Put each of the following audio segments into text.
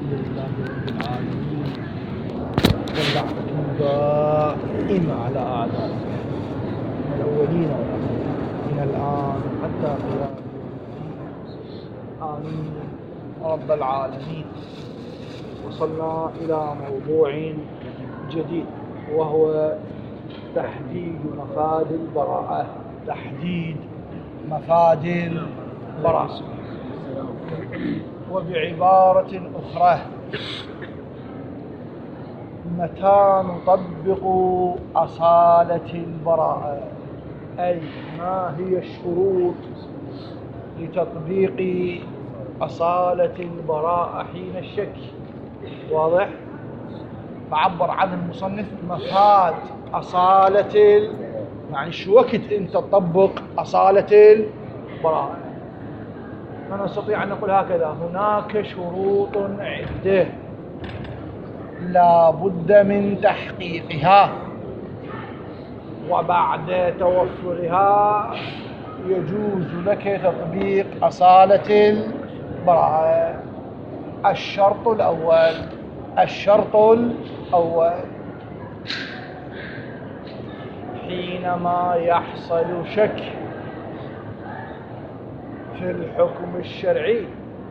لله رب العالمين، واللعنة دائمة على أعدائه من الأولين والآخرين من الآن حتى قيام يوم الدين. آمين رب العالمين. وصلنا إلى موضوع جديد، وهو تحديد مفاد البراءة. تحديد مفاد البراءة. وبعبارة أخرى، متى نطبق أصالة البراءة، أي ما هي الشروط لتطبيق أصالة البراءة حين الشك. واضح؟ فعبر عن المصنف مفاد أصالة يعني شو وقت أنت تطبق أصالة البراءة. فنستطيع أن نقول هكذا: هناك شروط عدة لا بد من تحقيقها، وبعد توفرها يجوز لك تطبيق أصالة البراءة. الشرط الأول حينما يحصل شك في الحكم الشرعي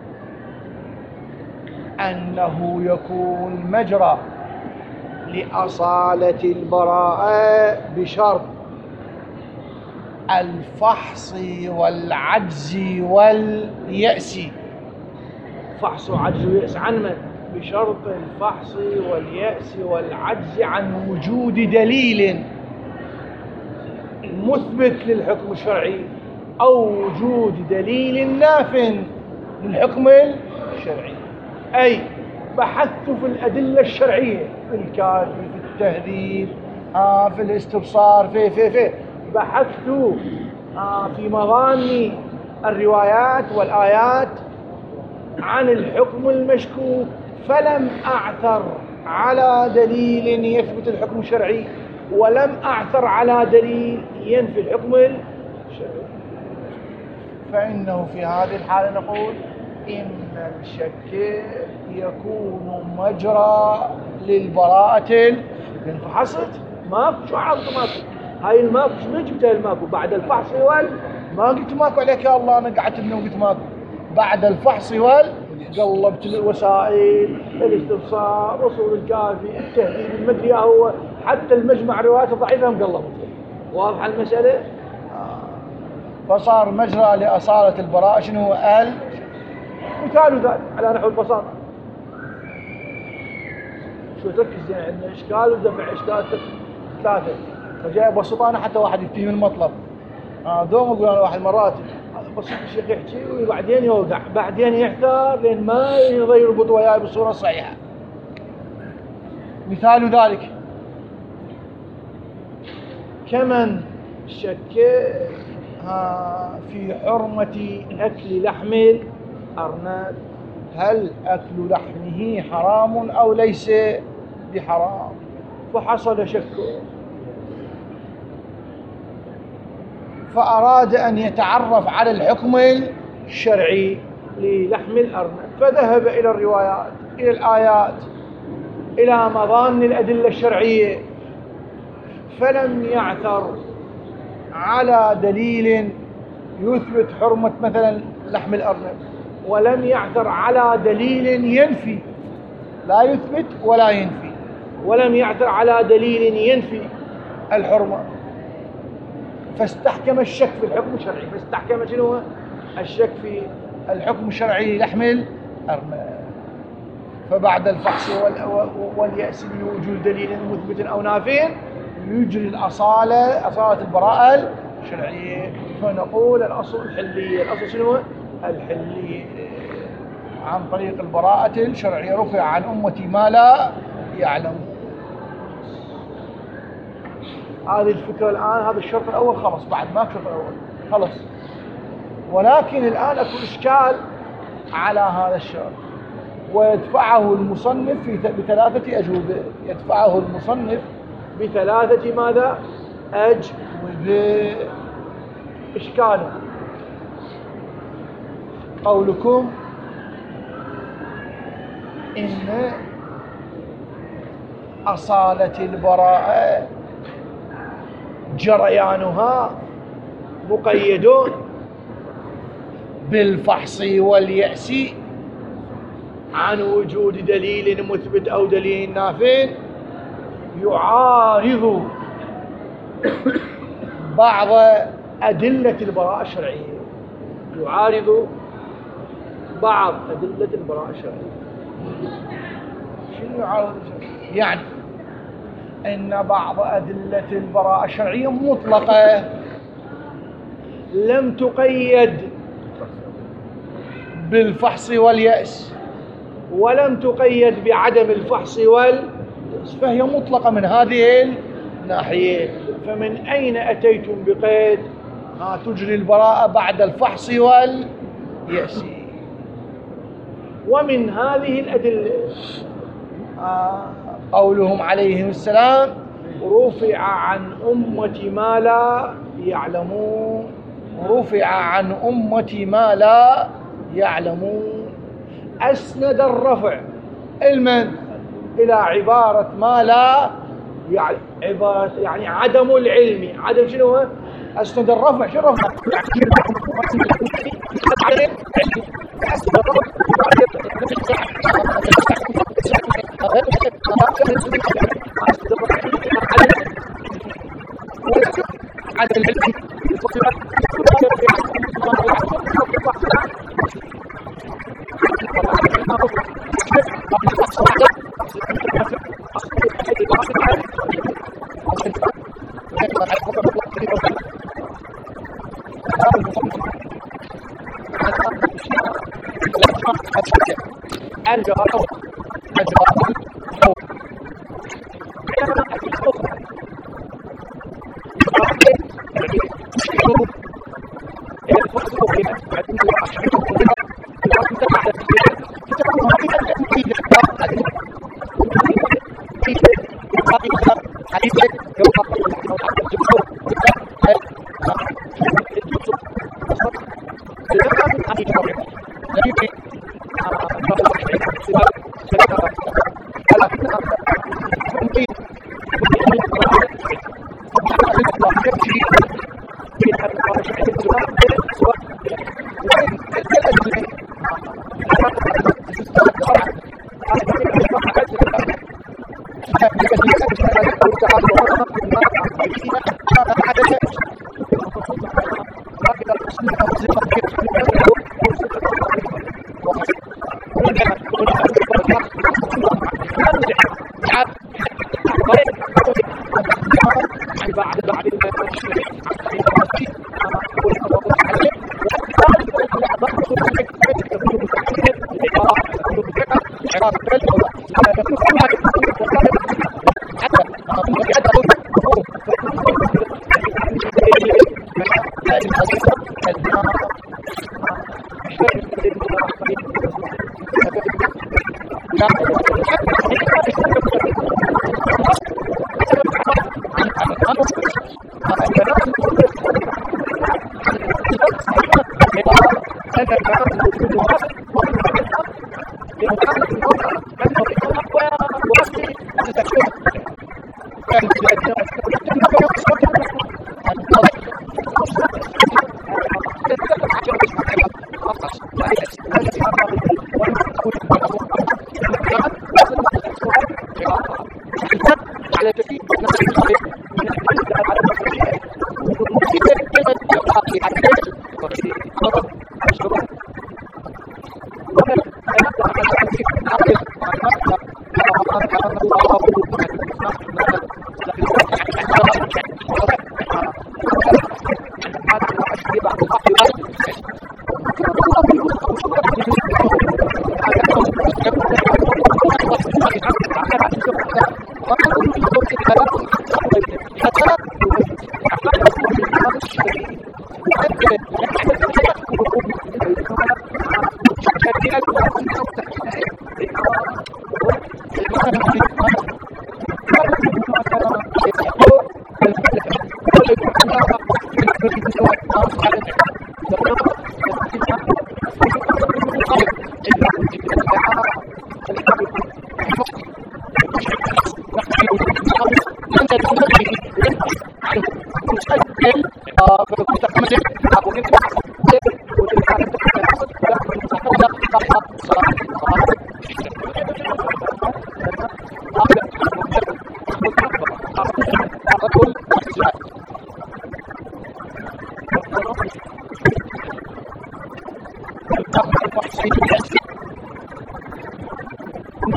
أنه يكون مجرى لأصالة البراءة بشرط الفحص والعجز واليأس. فحص وعجز ويأس عن من؟ بشرط الفحص واليأس والعجز عن وجود دليل مثبت للحكم الشرعي أو وجود دليل ناف للحكم الشرعي. أي بحثت في الأدلة الشرعية، في الكافي، في التهذيب، في الاستبصار، في بحثت في مظان الروايات والآيات عن الحكم المشكوك، فلم أعثر على دليل يثبت الحكم الشرعي، ولم أعثر على دليل ينفي الحكم الشرعي، فإنه في هذه الحالة نقول إن الشك يكون مجرى للبراءة. لأن فحصت ماكو، شو عرض ماكو، هاي الماكو شو جبتها الماكو بعد الفحص ما قلت ماكو عليك يا الله، أنا قعدت منه وقلت ماكو. بعد الفحص قلبت الوسائل، الاستبصار، وصول الكافي، التهذيب، المدري هو حتى المجمع روايات ضعيفة مقلبت. واضح المسألة؟ فصار مجرى لأصالة البراءة شنو هو؟ مثال ذلك على نحو البساطة. شو تركز يعني عندنا إشكال ودفع إشكال ثلاثة، فجاء بسيطة أنا حتى واحد يفتهم المطلب. دوم أقول أنا واحد مرات بسيط الشيخ يحكي وبعدين يوقع، بعدين يحتار لين ما يربط وياي بصورة صحيحة. مثال ذلك كمن شك في حرمة أكل لحم الأرنب، هل أكل لحمه حرام أو ليس بحرام؟ فحصل شك، فأراد أن يتعرف على الحكم الشرعي للحم الأرنب، فذهب إلى الروايات، إلى الآيات، إلى مظان الأدلة الشرعية، فلم يعثر على دليل يثبت حرمة مثلا لحم الأرنب، ولم يعثر على دليل ينفي، لا يثبت ولا ينفي، ولم يعثر على دليل ينفي الحرمة، فاستحكم الشك في الحكم الشرعي. فاستحكم شنو؟ الشك في الحكم الشرعي لحم الأرنب. فبعد الفحص واليأس من وجود دليل مثبت أو نافٍ يجري أصالة البراءة الشرعية، فنقول الأصل الحلية. الأصل شنو؟ الحلية عن طريق البراءة الشرعية. رفع عن أمتي ما لا يعلم. هذه الفكرة الآن، هذا الشرط الأول خلص، بعد ما الشرط الأول خلص، ولكن الآن أكو إشكال على هذا الشرط، ويدفعه المصنف بثلاثة أجوبة. يدفعه المصنف بثلاثة ماذا؟ أجوبة. إشكاله قولكم إن أصالة البراءة جريانها مقيد بالفحص واليأس عن وجود دليل مثبت أو دليل نافٍ يعارض بعض أدلة البراءة الشرعية. يعارض بعض أدلة البراءة الشرعية. شنو يعارض؟ يعني إن بعض أدلة البراءة الشرعية مطلقة لم تقيد بالفحص واليأس ولم تقيد بعدم الفحص واليأس، فهي مطلقة من هذه الناحية. فمن أين أتيتم بقيد تجري البراءة بعد الفحص واليأس؟ ومن هذه الأدلة قولهم عليهم السلام رفع عن أمة ما لا يعلمون. رفع عن أمة ما لا يعلمون. أسند الرفع إلى عبارة ما لا يعني عبارة يعني عدم العلم. عدم شنو هو؟ أسند الرفع. شو الرفع؟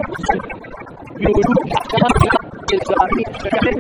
بوجود احكام الزاميه شرعيه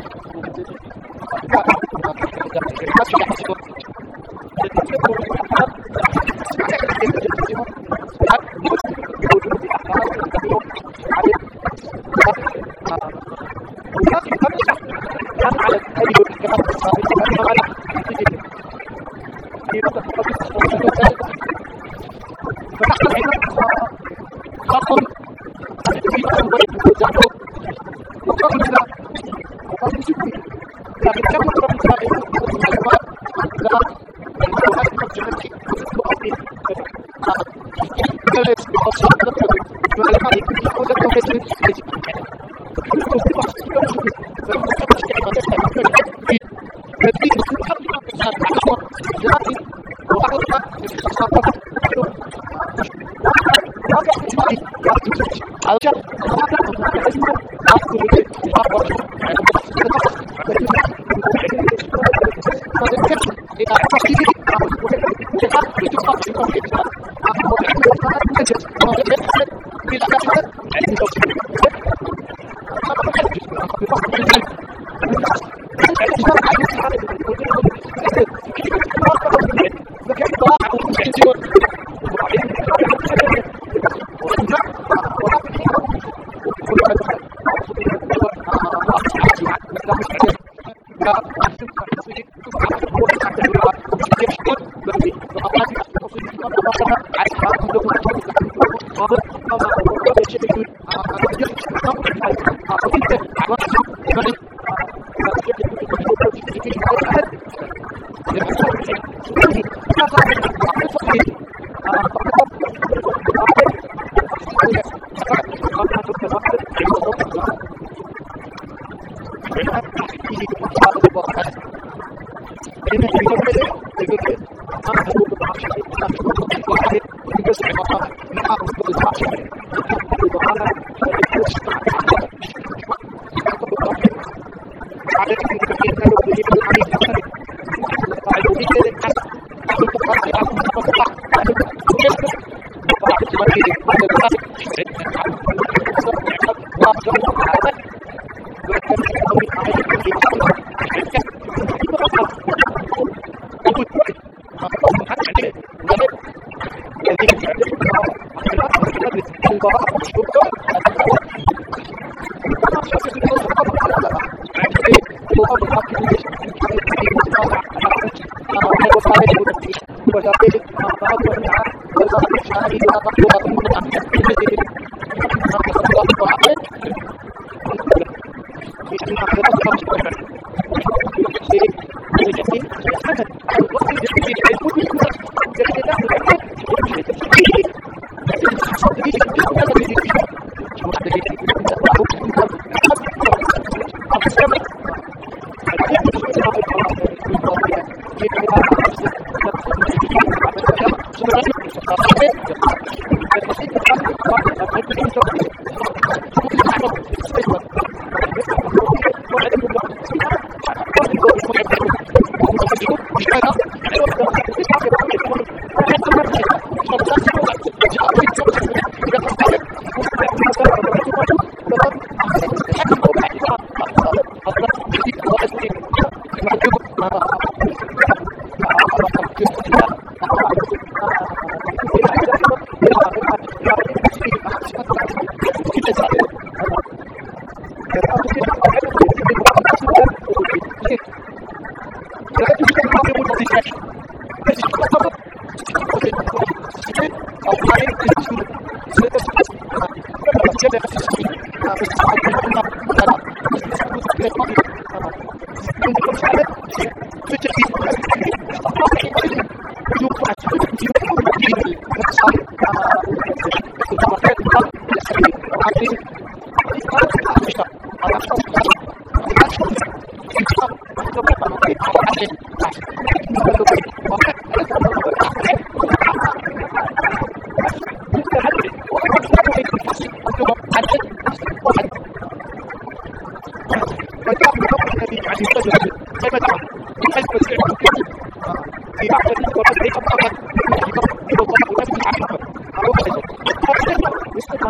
Mr.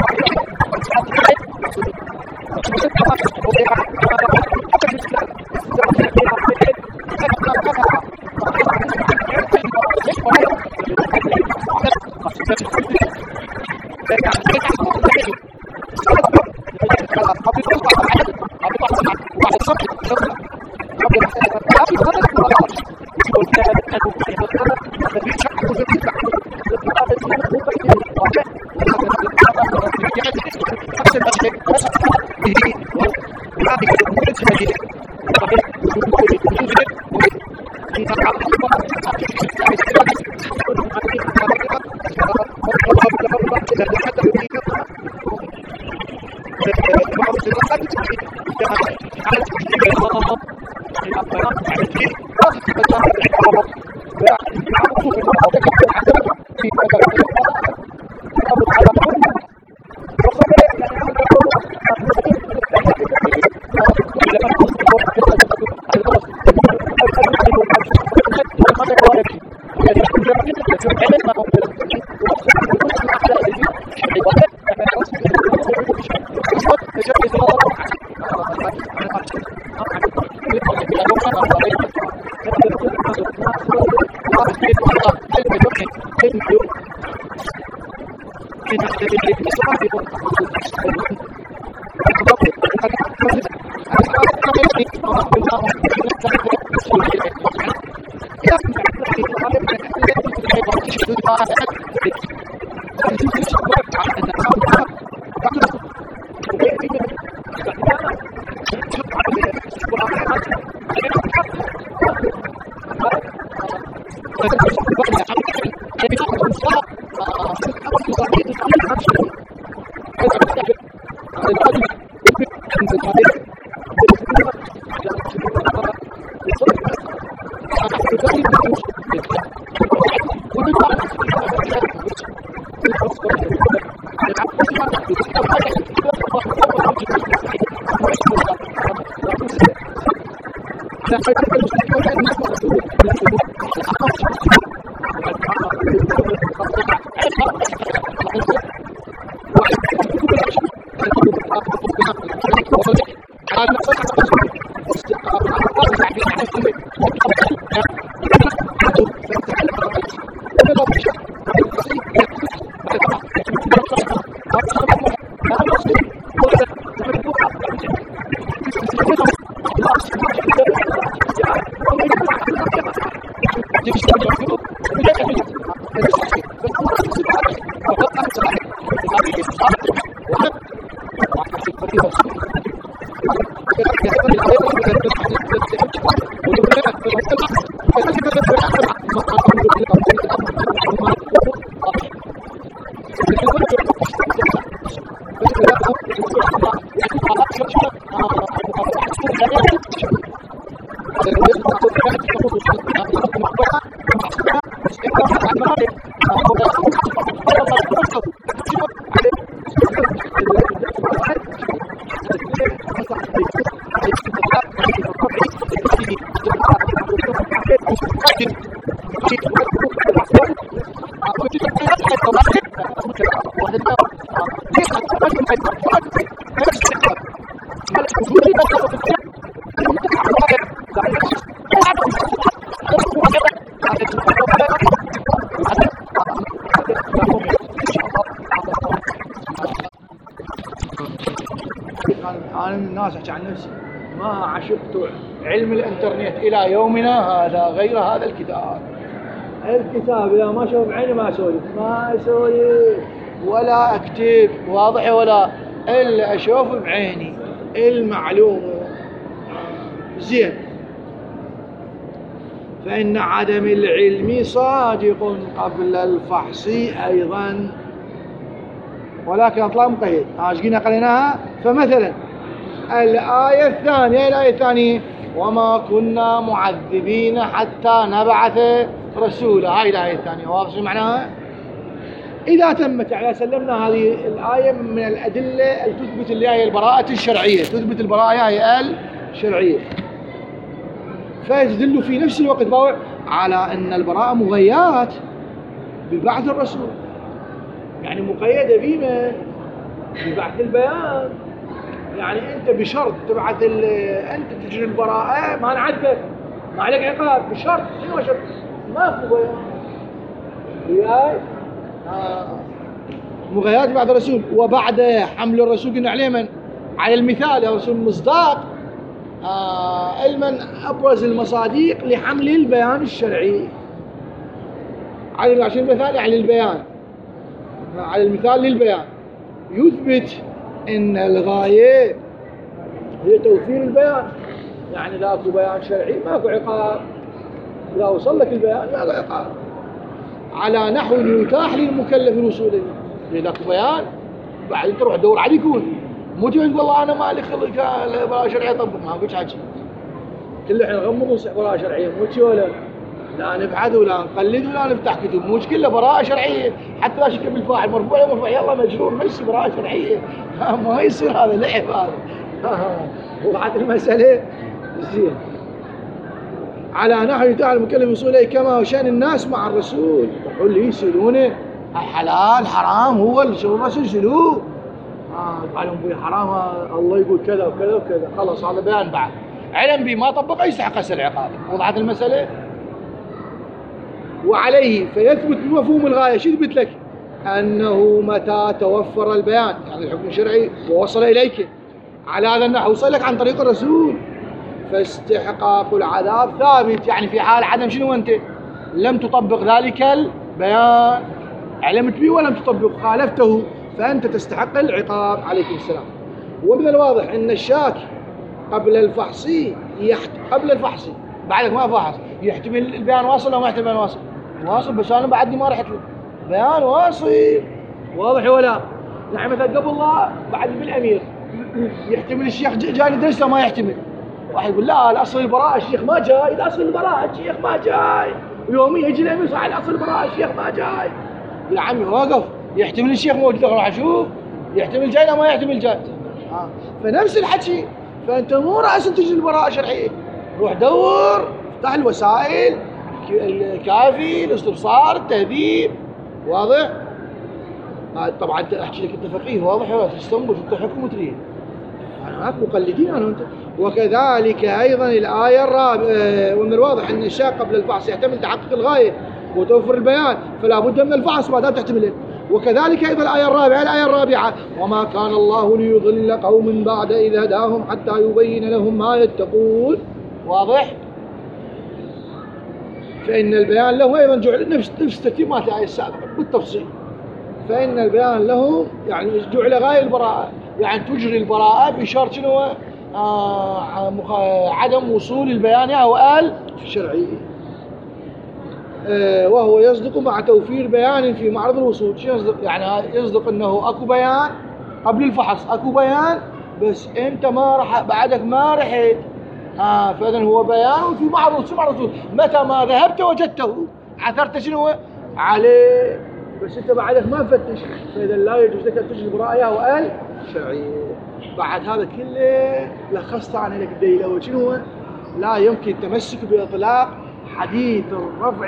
أنا من الناس أحكي عن نفسي ما عشقت علم الإنترنت إلى يومنا هذا غير هذا الكتاب. الكتاب إذا ما أشوف بعيني ما أسولف ولا أكتب واضح ولا إلا أشوف بعيني المعلومة زين. فإن عدم العلم صادق قبل الفحص أيضا، ولكن أطلع مقيد. قلنا قلناها. فمثلا الآية الثانية وما كنا معذبين حتى نبعث رسولا، هاي الآية الثانية واضح معناها. إذا تمت يعني سلمنا هذه الآية من الأدلة اللي تثبت اللي هي البراءة الشرعية، تثبت البراءة هي الشرعية، فيدل في نفس الوقت على أن البراءة مغيات ببعث الرسول، يعني مقيدة بما ببعث البيان. يعني انت بشرط تبعث انت تجري البراءة ما نعذبك، ما عليك عقاب، بشرط. شنو شرط؟ ماكو بيان. وياي مغايات بعد الرسول. وبعد حمل الرسول قلنا عليه من؟ على المثال يا رسول مصداق المن ابرز المصاديق لحمل البيان الشرعي. على عشان المثال يعني البيان، على المثال للبيان يثبت ان الغاية هي توفير البيان. يعني اذا اكو بيان شرعي ماكو عقاب، اذا وصل لك البيان ماكو عقاب، على نحو يتاح للمكلف الوصول اليه. اذا اكو بيان بعد تروح تدور عليه يكون، مو تقول والله انا مالي خلق براءة شرعية طبق، ما قلت حاجه. كل احنا نغمض ونصح براءة شرعية، مو شي ولا لا نبعد ولا نقلد ولا نفتح كتب، مو كله براءة شرعية. حتى لا شك بالفاعل مرفوع مرفوع يلا مجرور مشي براءة شرعية. ما يصير هذا لعب هذا. وبعد المسألة زين على نحو يتاح المكلف الوصول اليه كما وشان الناس مع الرسول. اللي يسألونه حلال حرام هو اللي شغل الرسول شنو؟ قالوا بي حرام الله يقول كذا وكذا وكذا، خلاص هذا بيان بعد علم به ما طبقه يستحق هسه العقاب. وضحت المسألة؟ وعليه فيثبت بمفهوم الغاية. شو يثبت لك؟ أنه متى توفر البيان يعني الحكم الشرعي ووصل إليك على هذا النحو وصل لك عن طريق الرسول فاستحقاق العذاب ثابت. يعني في حال عدم شنو أنت؟ لم تطبق ذلك البيان، علمت به ولم تطبق، خالفته، فأنت تستحق العقاب. عليكم السلام. ومن الواضح أن الشاك قبل الفحص قبل الفحص بعدك ما فحص يحتمل البيان واصل أو ما يحتمل البيان واصل؟ واصل، بس أنا بعدني ما رحت له بيان واصل. واضح ولا؟ يعني مثلا قبل الله بعد بالأمير يحتمل الشيخ جاي يدرس ما يحتمل. واحد يقول لا الأصل البراءة الشيخ ما جاي، الأصل البراءة الشيخ ما جاي، ويوميا يجي الأمير صح الأصل البراءة الشيخ ما جاي. يا عمي وقف، يحتمل الشيخ موجود راح أشوف، يحتمل جاي لا ما يحتمل جاي. فنفس الحكي، فأنت مو رأس تجي البراءة شرعية، روح دور افتح الوسائل الكافي الاستبصار التهذيب. واضح؟ طبعا احكي لك انت فقيه واضح ولا تستنبط انت حكم وتريد، انا مقلدين انا وانت. وكذلك ايضا الايه الرابعه. ومن الواضح ان الشاك قبل الفحص يحتمل تحقق الغايه وتوفر البيان، فلا بد من الفحص ما دام تحتمله. وكذلك ايضا الايه الرابعه وما كان الله ليضل قوم بعد اذ هداهم حتى يبين لهم ما يتقون. واضح؟ فان البيان له ايضا جعل نفس ترتيبات الايه السابقه بالتفصيل. فإن البيان لهم يعني جعل غاية البراءة، يعني تجري البراءة بشرط شنو؟ عدم وصول البيان أو الشرعي، وهو يصدق مع توفير بيان في معرض الوصول. شو يصدق؟ يعني يصدق أنه أكو بيان قبل الفحص، أكو بيان بس أنت ما رح بعدك ما رحت، فإذا هو بيان في معرض الوصول. متى ما ذهبت وجدته عثرت شنو عليه، بس انت بعدك ما مفتش، فاذا لا يجوز لك ان تجري البراءه والشرعيه. بعد هذا كله لخصت عن لك الدليل الاول شنو هو؟ لا يمكن التمسك باطلاق حديث الرفع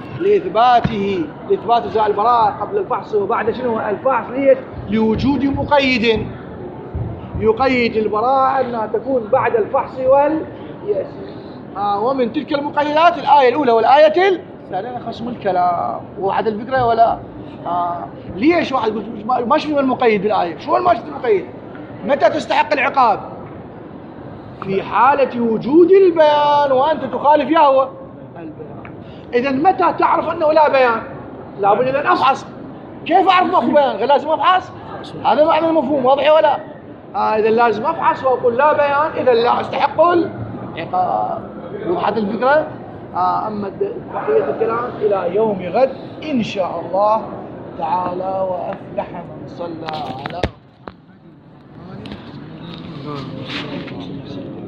لاثبات ازاء البراءه قبل الفحص وبعد شنو الفحص. ليش؟ لوجود مقيد يقيد البراءه انها تكون بعد الفحص واليأس. ومن تلك المقيدات الايه الاولى والايه الثانيه خصم الكلام. وعد الفكره ولا؟ ليش واحد يقول ما شفنا المقيد بالآية؟ شو ما شفنا المقيد؟ متى تستحق العقاب؟ في حالة وجود البيان وأنت تخالف يا هو البيان. إذا متى تعرف أنه لا بيان؟ لابد أن أفحص. كيف أعرف ماكو بيان؟ غير لازم أفحص. هذا معنى المفهوم. واضح ولا؟ إذا لازم أفحص وأقول لا بيان، إذا لا أستحق العقاب. وضحت الفكرة؟ أما بقية الكلام إلى يوم غد إن شاء الله تعالى. وأفلح من صلى على محمد.